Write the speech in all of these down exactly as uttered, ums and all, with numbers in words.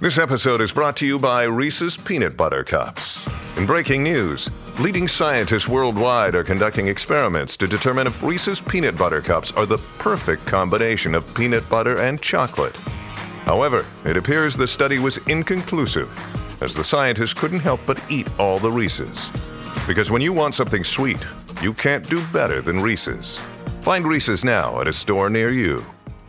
This episode is brought to you by Reese's Peanut Butter Cups. In breaking news, leading scientists worldwide are conducting experiments to determine if Reese's Peanut Butter Cups are the perfect combination of peanut butter and chocolate. However, it appears the study was inconclusive, as the scientists couldn't help but eat all the Reese's. Because when you want something sweet, you can't do better than Reese's. Find Reese's now at a store near you.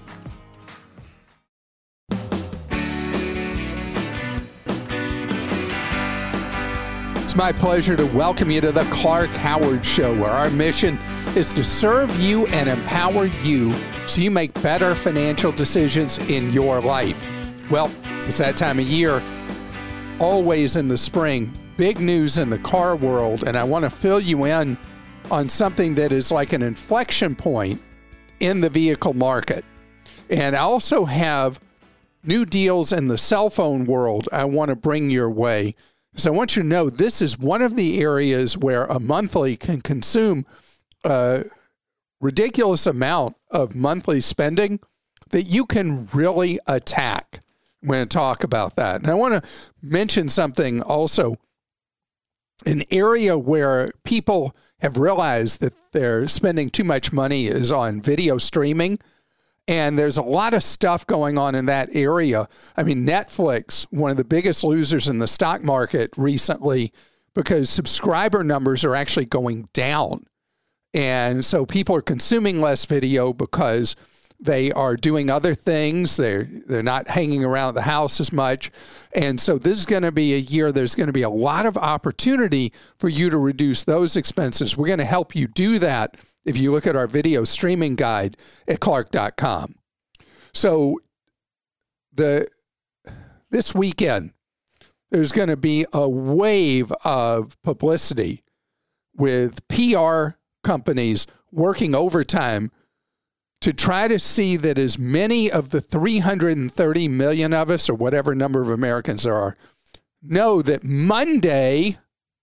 It's my pleasure to welcome you to the Clark Howard Show, where our mission is to serve you and empower you so you make better financial decisions in your life. Well, it's that time of year, always in the spring. Big news in the car world, and I want to fill you in on something that is like an inflection point in the vehicle market. And I also have new deals in the cell phone world I want to bring your way. So I want you to know this is one of the areas where a monthly can consume a ridiculous amount of monthly spending that you can really attack. I'm going to talk about that. And I want to mention something also. An area where people have realized that they're spending too much money is on video streaming. And there's a lot of stuff going on in that area. I mean, Netflix, one of the biggest losers in the stock market recently, because subscriber numbers are actually going down. And so people are consuming less video because they are doing other things. They're, they're not hanging around the house as much. And so this is going to be a year, there's going to be a lot of opportunity for you to reduce those expenses. We're going to help you do that if you look at our video streaming guide at clark dot com. So the this weekend, there's going to be a wave of publicity with P R companies working overtime to try to see that as many of the three hundred thirty million of us, or whatever number of Americans there are, know that Monday,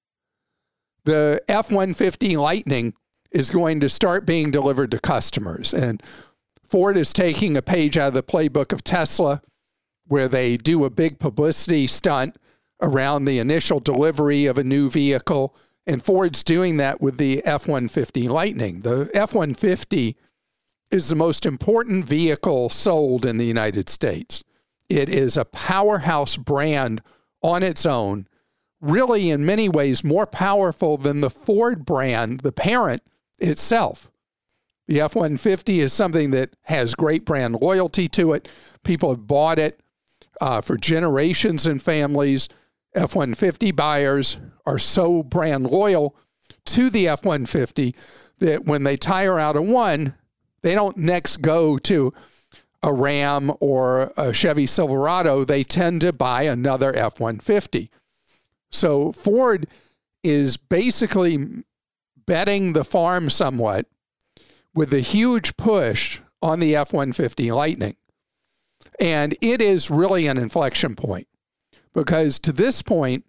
the F one fifty Lightning is going to start being delivered to customers. And Ford is taking a page out of the playbook of Tesla, where they do a big publicity stunt around the initial delivery of a new vehicle. And Ford's doing that with the F one fifty Lightning. The F one fifty is the most important vehicle sold in the United States. It is a powerhouse brand on its own, really in many ways more powerful than the Ford brand, the parent itself. The F one fifty is something that has great brand loyalty to it. People have bought it uh, for generations in families. F one fifty buyers are so brand loyal to the F one fifty that when they tire out of one, they don't next go to a Ram or a Chevy Silverado. They tend to buy another F one fifty. So Ford is basically betting the farm somewhat with a huge push on the F one fifty Lightning. And it is really an inflection point, because to this point,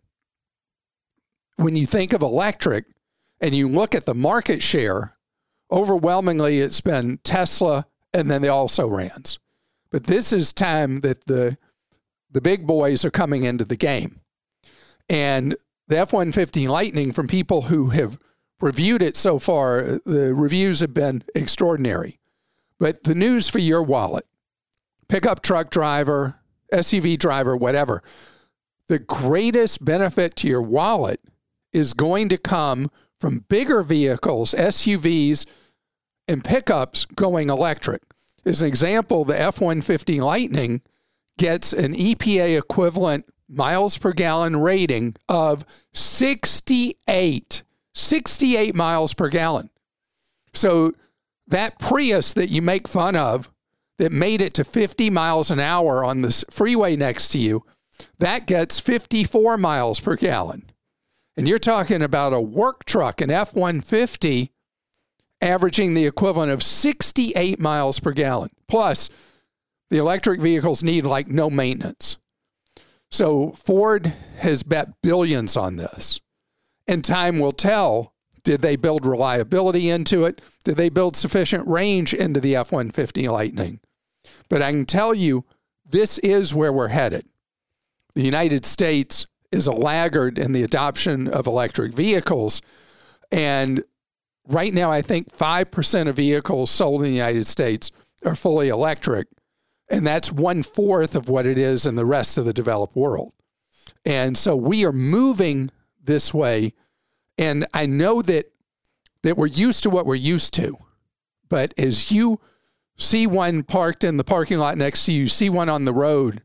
when you think of electric and you look at the market share, overwhelmingly it's been Tesla and then the also-rans. But this is time that the the big boys are coming into the game. And the F one fifty Lightning, from people who have reviewed it so far, the reviews have been extraordinary. But the news for your wallet, pickup truck driver, S U V driver, whatever, the greatest benefit to your wallet is going to come from bigger vehicles, S U Vs, and pickups going electric. As an example, the F one fifty Lightning gets an E P A equivalent miles per gallon rating of sixty-eight. sixty-eight miles per gallon. So that Prius that you make fun of that made it to fifty miles an hour on the freeway next to you, that gets fifty-four miles per gallon. And you're talking about a work truck, an F one fifty, averaging the equivalent of sixty-eight miles per gallon. Plus, the electric vehicles need like no maintenance. So Ford has bet billions on this. And time will tell, did they build reliability into it? Did they build sufficient range into the F one fifty Lightning? But I can tell you, this is where we're headed. the United States is a laggard in the adoption of electric vehicles. And right now, I think five percent of vehicles sold in the United States are fully electric. And that's one-fourth of what it is in the rest of the developed world. And so we are moving this way. And I know that that we're used to what we're used to. But as you see one parked in the parking lot next to you, see one on the road,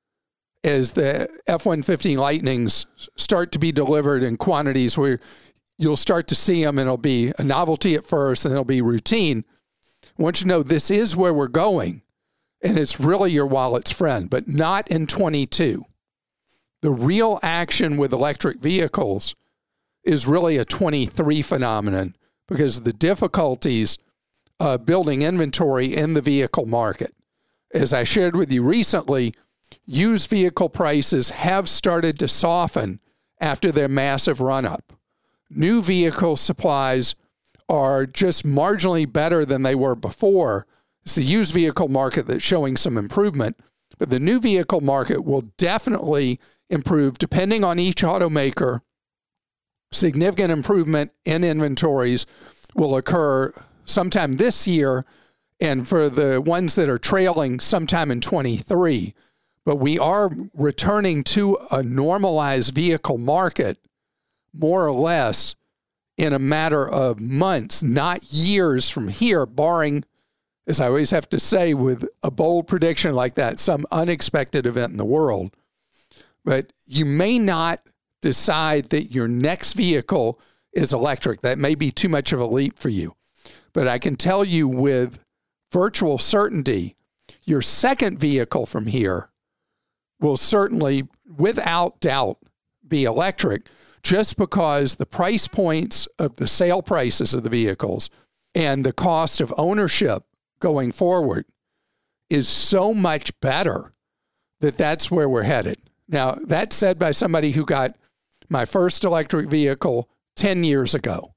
as the F one fifty Lightnings start to be delivered in quantities where you'll start to see them and it'll be a novelty at first and it'll be routine. I want you to know this is where we're going, and it's really your wallet's friend, but not in twenty-two. The real action with electric vehicles is really a twenty-three phenomenon because of the difficulties of building inventory in the vehicle market. As I shared with you recently, used vehicle prices have started to soften after their massive run-up. New vehicle supplies are just marginally better than they were before. It's the used vehicle market that's showing some improvement, but the new vehicle market will definitely improve depending on each automaker. Significant improvement in inventories will occur sometime this year, and for the ones that are trailing, sometime in twenty-three. But we are returning to a normalized vehicle market, more or less, in a matter of months, not years from here, barring, as I always have to say, with a bold prediction like that, some unexpected event in the world. But you may not decide that your next vehicle is electric. That may be too much of a leap for you. But I can tell you with virtual certainty, your second vehicle from here will certainly, without doubt, be electric, just because the price points of the sale prices of the vehicles and the cost of ownership going forward is so much better that that's where we're headed. Now, that's said by somebody who got my first electric vehicle ten years ago.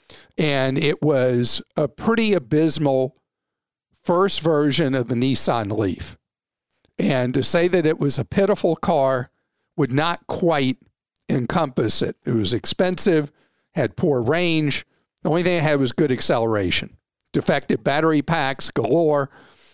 And it was a pretty abysmal first version of the Nissan Leaf. And to say that it was a pitiful car would not quite encompass it. It was expensive, had poor range. The only thing it had was good acceleration. Defective battery packs galore.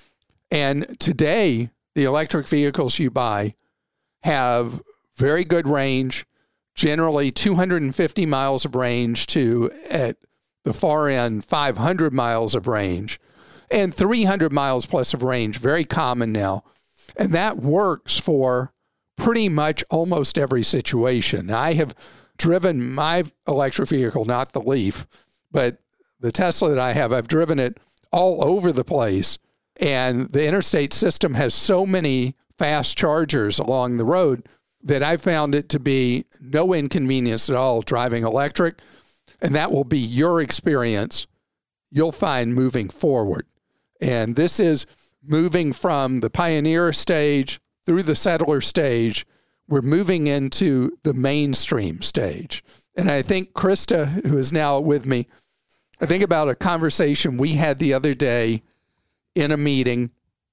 And today, the electric vehicles you buy have very good range, generally two hundred fifty miles of range to, at the far end, five hundred miles of range, and three hundred miles plus of range, very common now. And that works for pretty much almost every situation. I have driven my electric vehicle, not the Leaf, but the Tesla that I have, I've driven it all over the place. And the interstate system has so many fast chargers along the road that I found it to be no inconvenience at all driving electric. And that will be your experience you'll find moving forward. And this is moving from the pioneer stage through the settler stage. We're moving into the mainstream stage. And I think Krista, who is now with me, I think about a conversation we had the other day in a meeting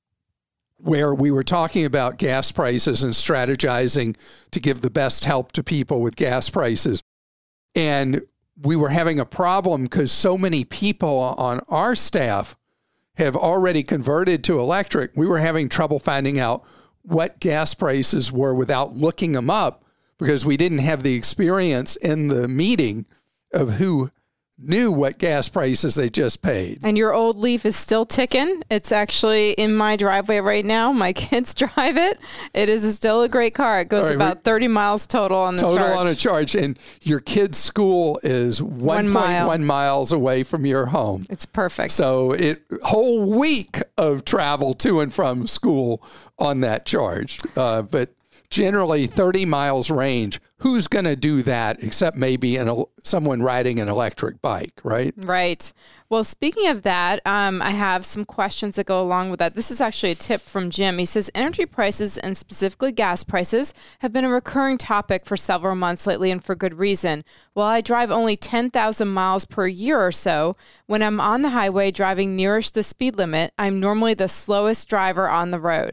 where we were talking about gas prices and strategizing to give the best help to people with gas prices. And we were having a problem because so many people on our staff have already converted to electric. We were having trouble finding out what gas prices were without looking them up because we didn't have the experience in the meeting of who knew what gas prices they just paid. And your old Leaf is still ticking. It's actually in my driveway right now. My kids drive it. It is still a great car. It goes right, about thirty miles total on the total charge. Total on a charge. And your kid's school is one point one mile. miles away from your home. It's perfect. So it whole week of travel to and from school on that charge. Uh, but generally thirty miles range. Who's going to do that except maybe an, someone riding an electric bike, right? Right. Well, speaking of that, um, I have some questions that go along with that. This is actually a tip from Jim. He says, energy prices and specifically gas prices have been a recurring topic for several months lately and for good reason. While I drive only ten thousand miles per year or so, when I'm on the highway driving nearest the speed limit, I'm normally the slowest driver on the road.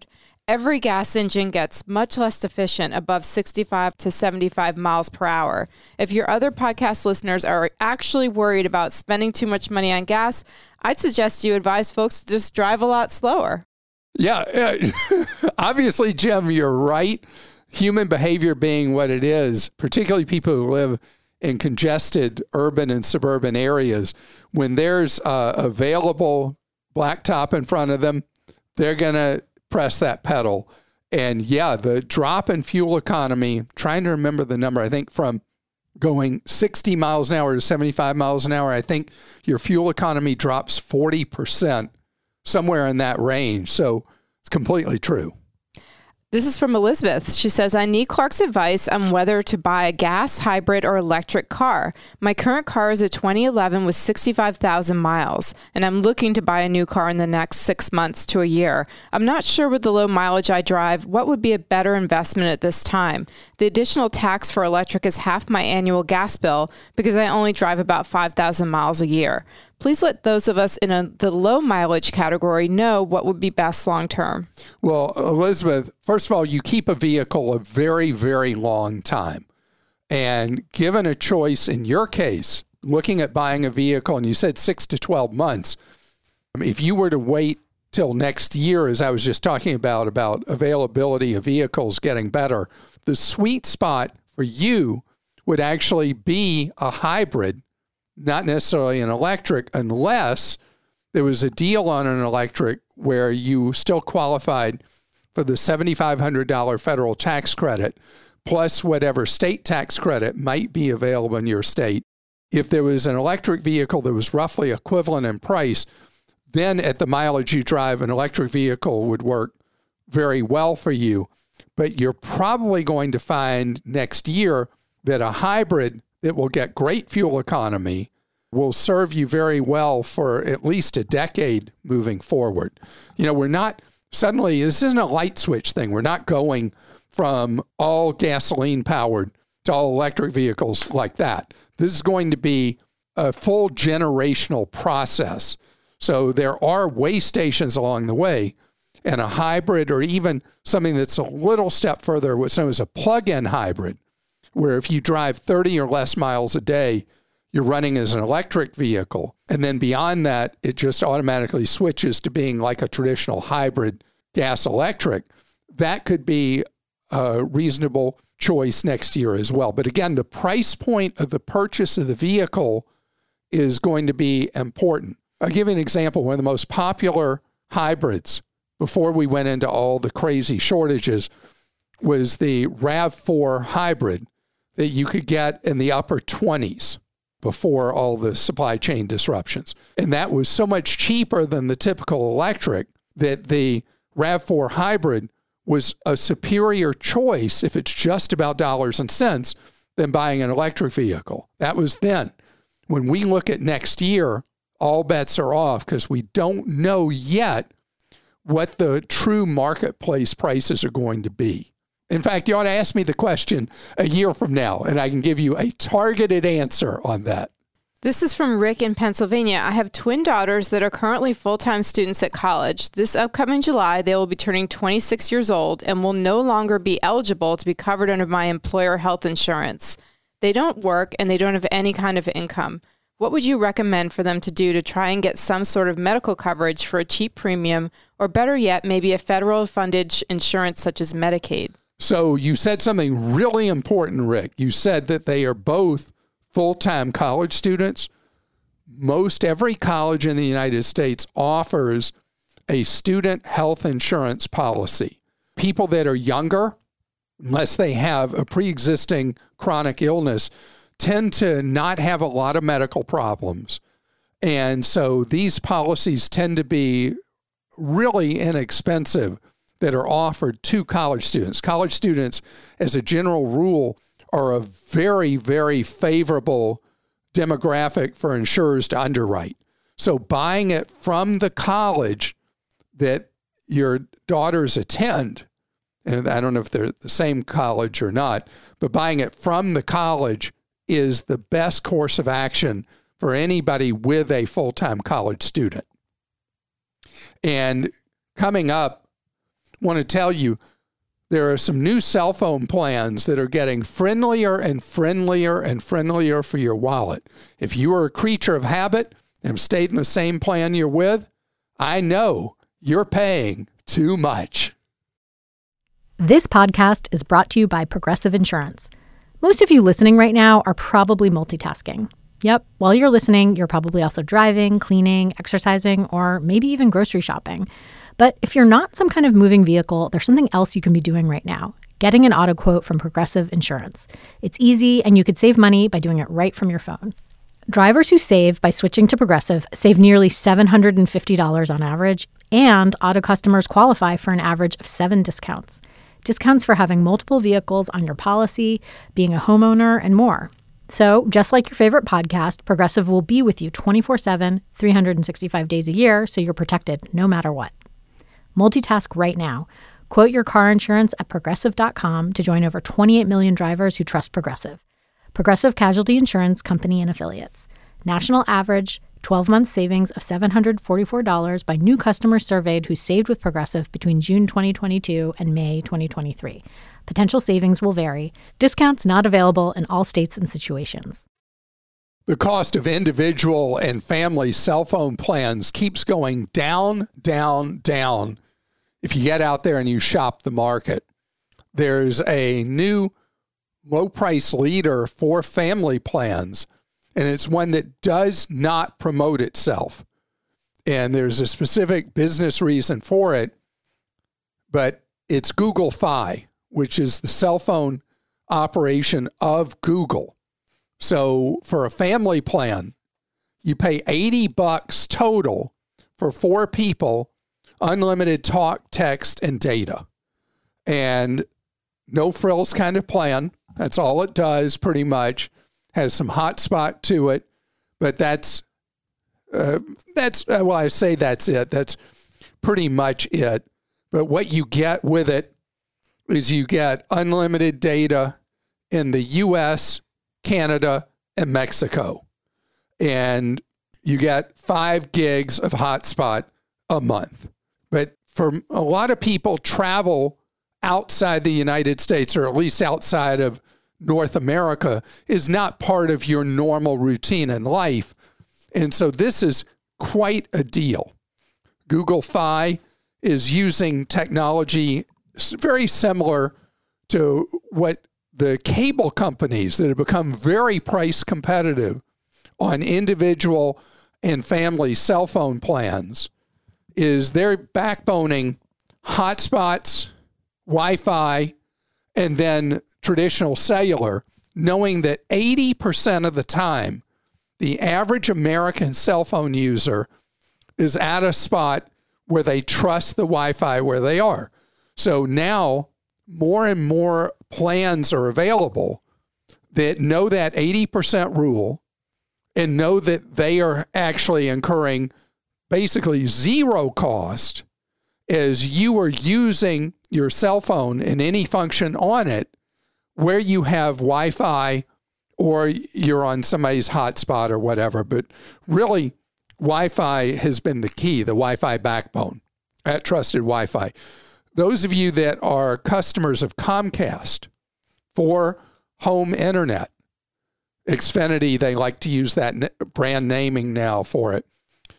Every gas engine gets much less efficient above sixty-five to seventy-five miles per hour. If your other podcast listeners are actually worried about spending too much money on gas, I'd suggest you advise folks to just drive a lot slower. Yeah, uh, obviously, Jim, you're right. Human behavior being what it is, particularly people who live in congested urban and suburban areas, when there's uh, available blacktop in front of them, they're going to press that pedal. And yeah, the drop in fuel economy, trying to remember the number, I think from going sixty miles an hour to seventy-five miles an hour, I think your fuel economy drops forty percent, somewhere in that range. So it's completely true. This is from Elizabeth. She says, I need Clark's advice on whether to buy a gas, hybrid, or electric car. My current car is a twenty eleven with sixty-five thousand miles, and I'm looking to buy a new car in the next six months to a year. I'm not sure with the low mileage I drive, what would be a better investment at this time. The additional tax for electric is half my annual gas bill because I only drive about five thousand miles a year. Please let those of us in a, the low mileage category know what would be best long term. Well, Elizabeth, first of all, you keep a vehicle a very, very long time. And given a choice in your case, looking at buying a vehicle, and you said six to twelve months, I mean, if you were to wait till next year, as I was just talking about, about availability of vehicles getting better, the sweet spot for you would actually be a hybrid, not necessarily an electric, unless there was a deal on an electric where you still qualified for the seven thousand five hundred dollars federal tax credit, plus whatever state tax credit might be available in your state. If there was an electric vehicle that was roughly equivalent in price, then at the mileage you drive, an electric vehicle would work very well for you. But you're probably going to find next year that a hybrid that will get great fuel economy will serve you very well for at least a decade moving forward. You know, we're not suddenly, this isn't a light switch thing. We're not going from all gasoline powered to all electric vehicles like that. This is going to be a full generational process. So there are way stations along the way, and a hybrid, or even something that's a little step further, what's known as a plug-in hybrid, where if you drive thirty or less miles a day, you're running as an electric vehicle. And then beyond that, it just automatically switches to being like a traditional hybrid gas electric. That could be a reasonable choice next year as well. But again, the price point of the purchase of the vehicle is going to be important. I'll give you an example. One of the most popular hybrids before we went into all the crazy shortages was the RAV four hybrid that you could get in the upper twenties before all the supply chain disruptions. And that was so much cheaper than the typical electric that the RAV four hybrid was a superior choice, if it's just about dollars and cents, than buying an electric vehicle. That was then. When we look at next year, all bets are off because we don't know yet what the true marketplace prices are going to be. In fact, you ought to ask me the question a year from now, and I can give you a targeted answer on that. This is from Rick in Pennsylvania. I have twin daughters that are currently full-time students at college. This upcoming July, they will be turning twenty-six years old and will no longer be eligible to be covered under my employer health insurance. They don't work and they don't have any kind of income. What would you recommend for them to do to try and get some sort of medical coverage for a cheap premium, or better yet, maybe a federal funded insurance such as Medicaid? So you said something really important, Rick. You said that they are both full-time college students. Most every college in the United States offers a student health insurance policy. People that are younger, unless they have a pre-existing chronic illness, tend to not have a lot of medical problems. And so these policies tend to be really inexpensive that are offered to college students. College students, as a general rule, are a very, very favorable demographic for insurers to underwrite. So buying it from the college that your daughters attend, and I don't know if they're the same college or not, but buying it from the college is the best course of action for anybody with a full-time college student. And coming up, want to tell you there are some new cell phone plans that are getting friendlier and friendlier and friendlier for your wallet. If you are a creature of habit and stayed in the same plan you're with, I know you're paying too much. This podcast is brought to you by Progressive Insurance. Most of you listening right now are probably multitasking. Yep, while you're listening, you're probably also driving, cleaning, exercising, or maybe even grocery shopping. But if you're not some kind of moving vehicle, there's something else you can be doing right now, getting an auto quote from Progressive Insurance. It's easy, and you could save money by doing it right from your phone. Drivers who save by switching to Progressive save nearly seven hundred fifty dollars on average, and auto customers qualify for an average of seven discounts. Discounts for having multiple vehicles on your policy, being a homeowner, and more. So, just like your favorite podcast, Progressive will be with you twenty-four seven, three hundred sixty-five days a year, so you're protected no matter what. Multitask right now. Quote your car insurance at Progressive dot com to join over twenty-eight million drivers who trust Progressive. Progressive Casualty Insurance Company and Affiliates. National average twelve-month savings of seven hundred forty-four dollars by new customers surveyed who saved with Progressive between June twenty twenty-two and May twenty twenty-three. Potential savings will vary. Discounts not available in all states and situations. The cost of individual and family cell phone plans keeps going down, down, down. If you get out there and you shop the market, there's a new low price leader for family plans, and it's one that does not promote itself. And there's a specific business reason for it, but it's Google Fi, which is the cell phone operation of Google. So for a family plan, you pay eighty bucks total for four people, unlimited talk, text, and data. And no frills kind of plan. That's all it does pretty much. Has some hotspot to it, but that's, uh, that's uh, well, I say that's it. That's pretty much it. But what you get with it is you get unlimited data in the U S, Canada, and Mexico. And you get five gigs of hotspot a month. But for a lot of people, travel outside the United States, or at least outside of North America, is not part of your normal routine in life. And so this is quite a deal. Google Fi is using technology very similar to what the cable companies that have become very price competitive on individual and family cell phone plans is they're backboning hotspots, Wi-Fi, and then traditional cellular, knowing that eighty percent of the time, the average American cell phone user is at a spot where they trust the Wi-Fi where they are. So now more and more plans are available that know that eighty percent rule and know that they are actually incurring basically zero cost as you are using your cell phone and any function on it where you have Wi-Fi or you're on somebody's hotspot or whatever. But really, Wi-Fi has been the key, the Wi-Fi backbone at Trusted Wi-Fi. Those of you that are customers of Comcast for home internet, Xfinity, they like to use that brand naming now for it.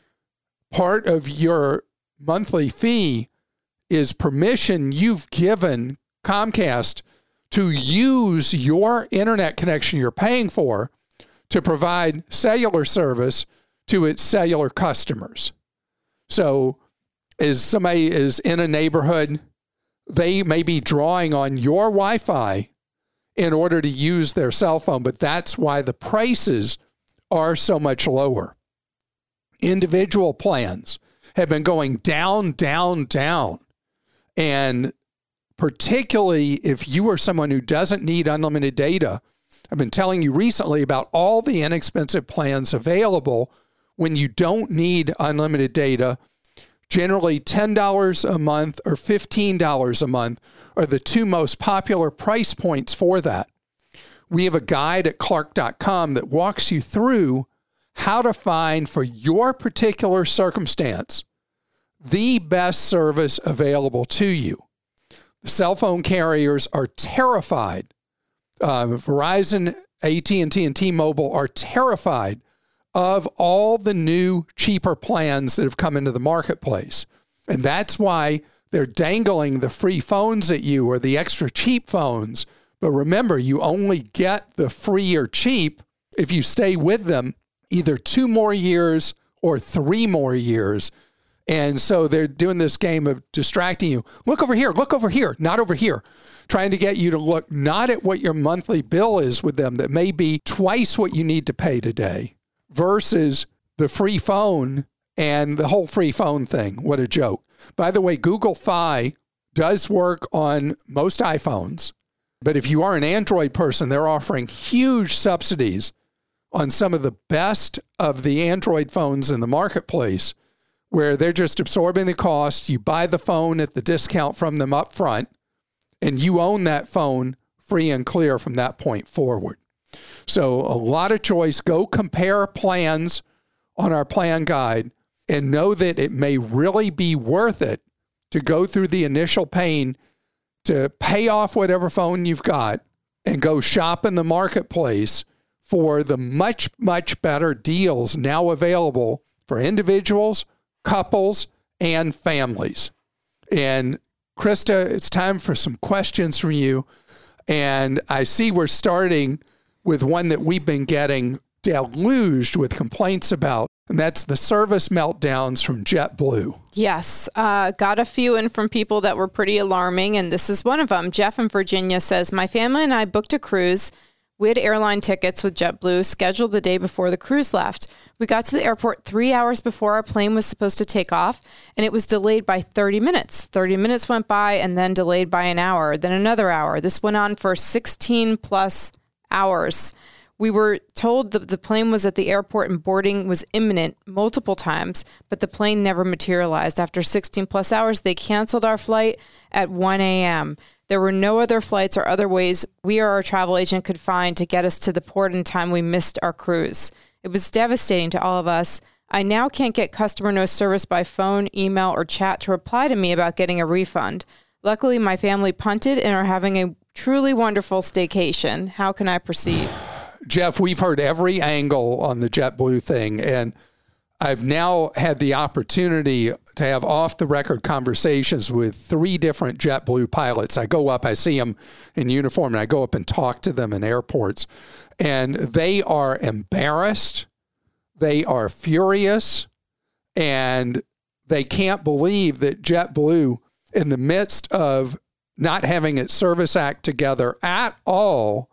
Part of your monthly fee is permission you've given Comcast to use your internet connection you're paying for to provide cellular service to its cellular customers. So as somebody is in a neighborhood, they may be drawing on your Wi-Fi in order to use their cell phone, but that's why the prices are so much lower. Individual plans have been going down, down, down. And particularly if you are someone who doesn't need unlimited data, I've been telling you recently about all the inexpensive plans available when you don't need unlimited data. Generally ten dollars a month or fifteen dollars a month are the two most popular price points for that. We have a guide at Clark dot com that walks you through how to find for your particular circumstance the best service available to you. The cell phone carriers are terrified. Uh, Verizon, A T and T, and T-Mobile are terrified of all the new cheaper plans that have come into the marketplace. And that's why they're dangling the free phones at you or the extra cheap phones. But remember, you only get the free or cheap if you stay with them either two more years or three more years. And so they're doing this game of distracting you. Look over here, look over here, not over here. Trying to get you to look not at what your monthly bill is with them that may be twice what you need to pay today versus the free phone and the whole free phone thing. What a joke. By the way, Google Fi does work on most iPhones. But if you are an Android person, they're offering huge subsidies on some of the best of the Android phones in the marketplace, where they're just absorbing the cost. You buy the phone at the discount from them up front, and you own that phone free and clear from that point forward. So a lot of choice. Go compare plans on our plan guide and know that it may really be worth it to go through the initial pain to pay off whatever phone you've got and go shop in the marketplace for the much, much better deals now available for individuals, couples, and families. And Krista, it's time for some questions from you. And I see we're starting with one that we've been getting deluged with complaints about, and that's the service meltdowns from JetBlue. Yes, uh, got a few in from people that were pretty alarming, and this is one of them. Jeff in Virginia says, my family and I booked a cruise. We had airline tickets with JetBlue scheduled the day before the cruise left. We got to the airport three hours before our plane was supposed to take off, and it was delayed by thirty minutes. thirty minutes went by and then delayed by an hour, then another hour. This went on for sixteen plus hours. We were told that the plane was at the airport and boarding was imminent multiple times, but the plane never materialized. After sixteen plus hours, they canceled our flight at one a.m. There were no other flights or other ways we or our travel agent could find to get us to the port in time we missed our cruise. It was devastating to all of us. I now can't get customer no service by phone, email, or chat to reply to me about getting a refund. Luckily, my family punted and are having a truly wonderful staycation. How can I proceed? Jeff, we've heard every angle on the JetBlue thing, and I've now had the opportunity to have off-the-record conversations with three different JetBlue pilots. I go up, I see them in uniform, and I go up and talk to them in airports, and they are embarrassed, they are furious, and they can't believe that JetBlue, in the midst of not having its service act together at all,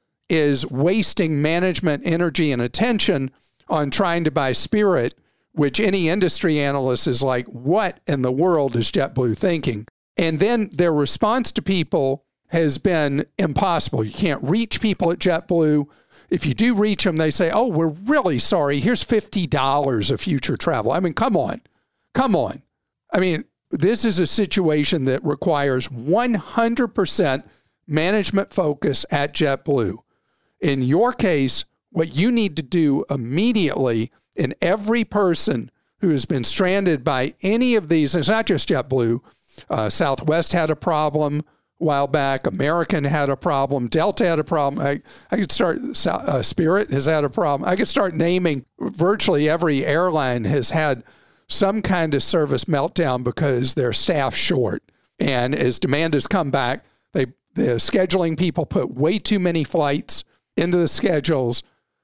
is wasting management energy and attention on trying to buy Spirit, which any industry analyst is like, what in the world is JetBlue thinking? And then their response to people has been impossible. You can't reach people at JetBlue. If you do reach them, they say, oh, we're really sorry. Here's fifty dollars of future travel. I mean, come on. Come on. I mean, this is a situation that requires one hundred percent management focus at JetBlue. In your case, what you need to do immediately, and every person who has been stranded by any of these, it's not just JetBlue, uh, Southwest had a problem a while back, American had a problem, Delta had a problem. I, I could start, uh, Spirit has had a problem. I could start naming virtually every airline has had some kind of service meltdown because they're staff short. And as demand has come back, they the scheduling people put way too many flights into the schedules,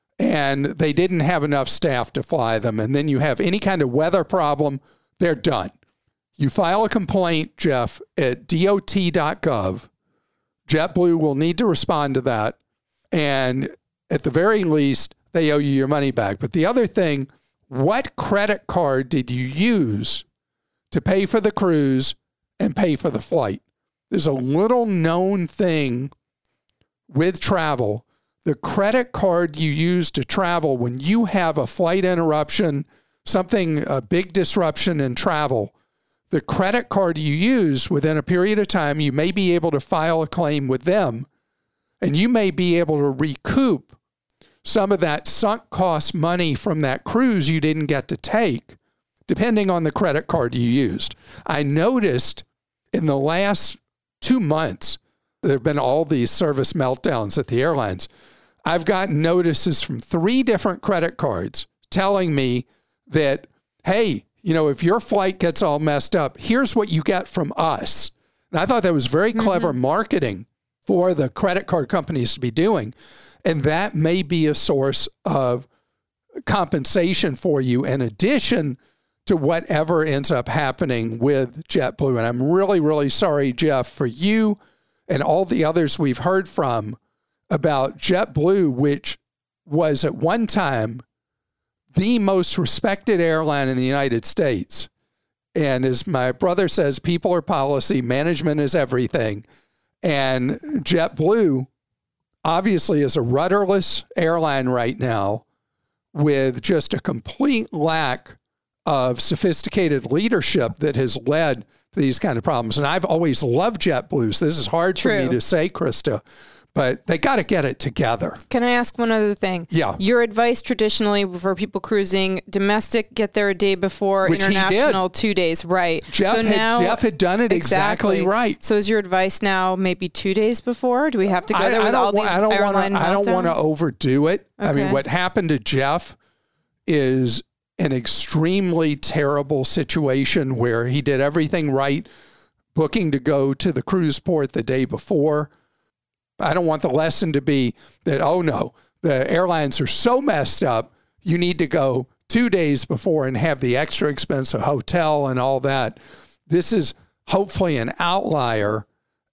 and they didn't have enough staff to fly them. And then you have any kind of weather problem, they're done. You file a complaint, Jeff, at D O T dot gov. JetBlue will need to respond to that. And at the very least, they owe you your money back. But the other thing, what credit card did you use to pay for the cruise and pay for the flight? There's a little known thing with travel. The credit card you use to travel when you have a flight interruption, something, a big disruption in travel, the credit card you use within a period of time, you may be able to file a claim with them, and you may be able to recoup some of that sunk cost money from that cruise you didn't get to take, depending on the credit card you used. I noticed in the last two months, there have been all these service meltdowns at the airlines. I've gotten notices from three different credit cards telling me that, hey, you know, if your flight gets all messed up, here's what you get from us. And I thought that was very clever mm-hmm. marketing for the credit card companies to be doing. And that may be a source of compensation for you in addition to whatever ends up happening with JetBlue. And I'm really, really sorry, Jeff, for you and all the others we've heard from about JetBlue, which was at one time the most respected airline in the United States. And as my brother says, people are policy, management is everything. And JetBlue obviously is a rudderless airline right now with just a complete lack of sophisticated leadership that has led to these kind of problems. And I've always loved JetBlue, so this is hard True. for me to say, Krista, but they got to get it together. Can I ask one other thing? Yeah. Your advice traditionally for people cruising, domestic, get there a day before, Which international, two days, right. Jeff, so had, now, Jeff had done it exactly, exactly right. So is your advice now maybe two days before? Do we have to go there I, with I all these I don't airline wanna, I don't want to overdo it. Okay. I mean, what happened to Jeff is an extremely terrible situation where he did everything right, booking to go to the cruise port the day before. I don't want the lesson to be that, oh no, the airlines are so messed up, you need to go two days before and have the extra expensive hotel and all that. This is hopefully an outlier,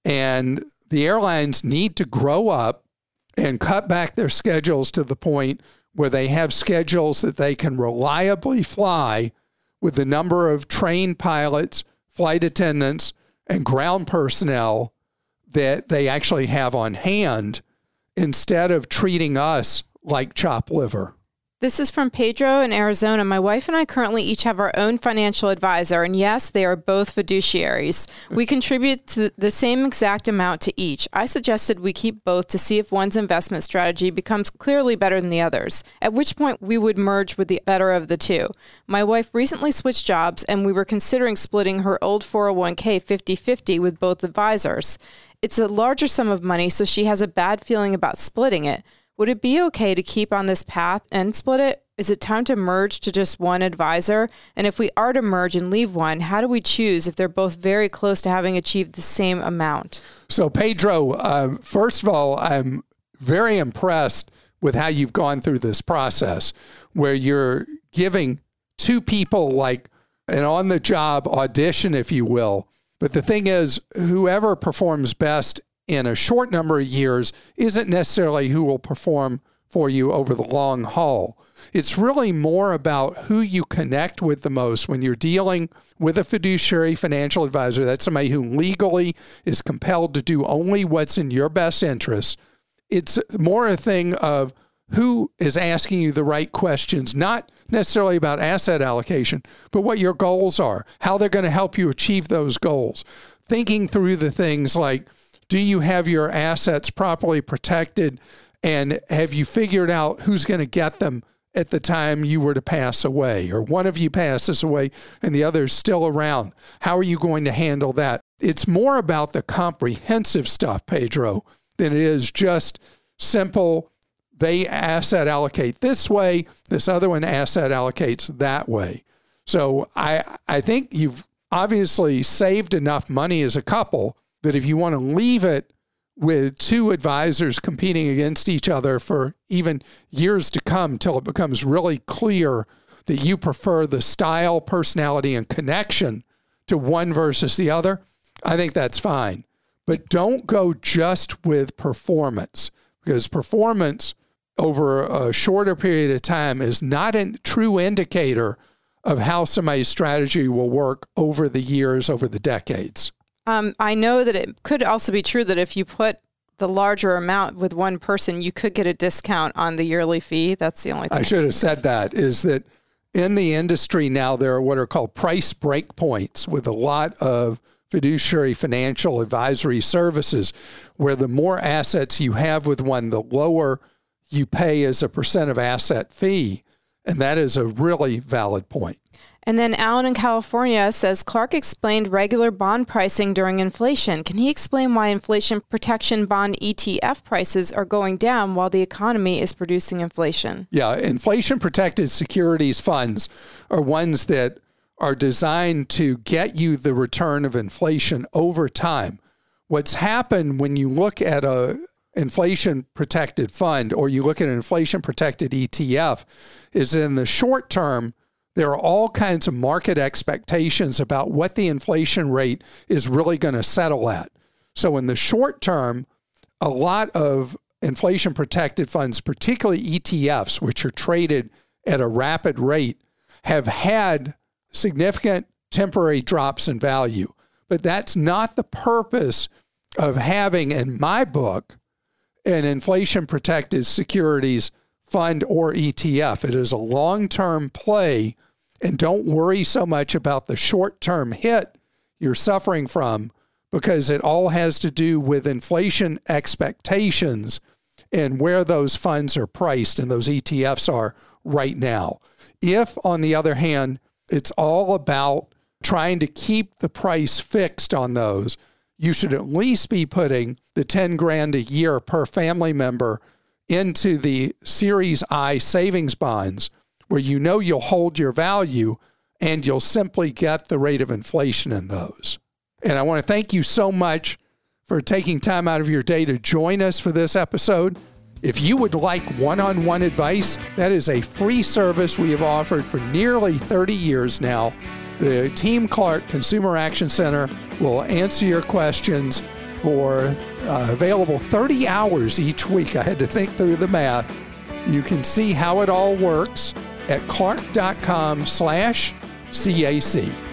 and the airlines need to grow up and cut back their schedules to the point where they have schedules that they can reliably fly with the number of trained pilots, flight attendants, and ground personnel that they actually have on hand instead of treating us like chopped liver. This is from Pedro in Arizona. My wife and I currently each have our own financial advisor, and yes, they are both fiduciaries. We contribute to the same exact amount to each. I suggested we keep both to see if one's investment strategy becomes clearly better than the other's, at which point we would merge with the better of the two. My wife recently switched jobs, and we were considering splitting her old four oh one k fifty-fifty with both advisors. It's a larger sum of money, so she has a bad feeling about splitting it. Would it be okay to keep on this path and split it? Is it time to merge to just one advisor? And if we are to merge and leave one, how do we choose if they're both very close to having achieved the same amount? So, Pedro, um, first of all, I'm very impressed with how you've gone through this process where you're giving two people like an on-the-job audition, if you will. But the thing is, whoever performs best in a short number of years isn't necessarily who will perform for you over the long haul. It's really more about who you connect with the most when you're dealing with a fiduciary financial advisor. That's somebody who legally is compelled to do only what's in your best interest. It's more a thing of who is asking you the right questions, not necessarily about asset allocation, but what your goals are, how they're going to help you achieve those goals. Thinking through the things like, do you have your assets properly protected, and have you figured out who's going to get them at the time you were to pass away, or one of you passes away and the other is still around? How are you going to handle that? It's more about the comprehensive stuff, Pedro, than it is just simple, they asset allocate this way, this other one asset allocates that way. So I I think you've obviously saved enough money as a couple that if you want to leave it with two advisors competing against each other for even years to come till it becomes really clear that you prefer the style, personality, and connection to one versus the other, I think that's fine. But don't go just with performance, because performance over a shorter period of time is not a true indicator of how somebody's strategy will work over the years, over the decades. Um, I know that it could also be true that if you put the larger amount with one person, you could get a discount on the yearly fee. That's the only thing. I should have said that, is that in the industry now, there are what are called price break points with a lot of fiduciary financial advisory services, where the more assets you have with one, the lower you pay as a percent of asset fee. And that is a really valid point. And then Alan in California says, Clark explained regular bond pricing during inflation. Can he explain why inflation protection bond E T F prices are going down while the economy is producing inflation? Yeah, inflation protected securities funds are ones that are designed to get you the return of inflation over time. What's happened when you look at a inflation protected fund or you look at an inflation protected E T F is in the short term, there are all kinds of market expectations about what the inflation rate is really going to settle at. So in the short term, a lot of inflation protected funds, particularly E T Fs, which are traded at a rapid rate, have had significant temporary drops in value. But that's not the purpose of having, in my book, an inflation protected securities fund or E T F. It is a long-term play, and don't worry so much about the short-term hit you're suffering from because it all has to do with inflation expectations and where those funds are priced and those E T Fs are right now. If, on the other hand, it's all about trying to keep the price fixed on those, you should at least be putting the ten grand a year per family member into the Series I savings bonds where you know you'll hold your value and you'll simply get the rate of inflation in those. And I want to thank you so much for taking time out of your day to join us for this episode. If you would like one-on-one advice, that is a free service we have offered for nearly thirty years now. The Team Clark Consumer Action Center will answer your questions for uh, available thirty hours each week. I had to think through the math. You can see how it all works at clark.com slash CAC.